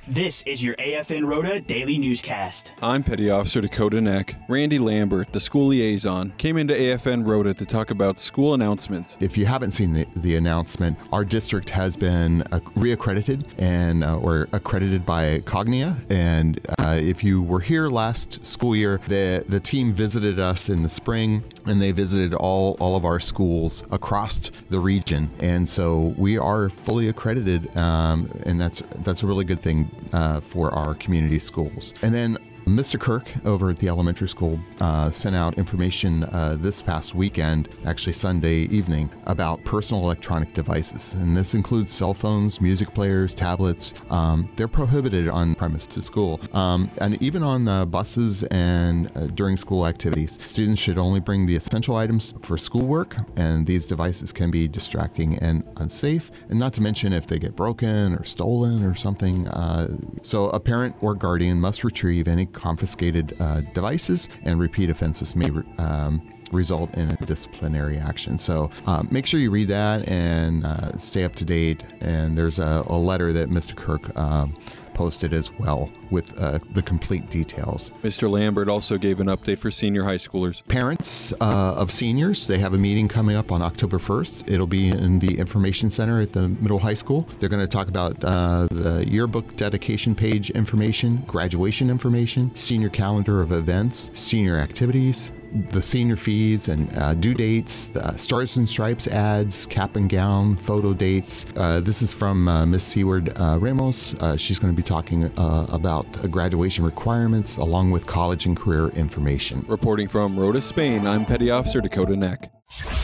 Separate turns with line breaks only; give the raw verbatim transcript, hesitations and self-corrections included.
This is your A F N Rota Daily Newscast.
I'm Petty Officer Dakota Neck. Randy Lambert, the school liaison, came into A F N Rota to talk about school announcements.
If you haven't seen the, the announcement, our district has been uh, reaccredited and uh, or accredited by Cognia. And uh, if you were here last school year, the the team visited us in the spring, and they visited all all of our schools across the region. And so we are fully accredited, um, and that's that's a really good thing uh, for our community schools. And then Mister Kirk over at the elementary school uh, sent out information uh, this past weekend, actually Sunday evening, about personal electronic devices. And this includes cell phones, music players, tablets. Um, they're prohibited on premise to school. Um, and even on uh, buses and uh, during school activities, students should only bring the essential items for schoolwork, and these devices can be distracting and unsafe. And not to mention if they get broken or stolen or something. Uh, so a parent or guardian must retrieve any confiscated uh, devices, and repeat offenses may um, result in a disciplinary action. So uh, make sure you read that and uh, stay up to date. And there's a, a letter that Mister Kirk uh, posted as well with uh, the complete details.
Mister Lambert also gave an update for senior high schoolers.
Parents uh, of seniors, they have a meeting coming up on October first. It'll be in the information center at the middle high school. They're going to talk about uh, the yearbook dedication page information, graduation information, senior calendar of events, senior activities, the senior fees and uh, due dates, uh, Stars and Stripes ads, cap and gown, photo dates. Uh, this is from uh, Miss Seward uh, Ramos. Uh, she's going to be talking uh, about uh, graduation requirements along with college and career information.
Reporting from Rota, Spain, I'm Petty Officer Dakota Neck.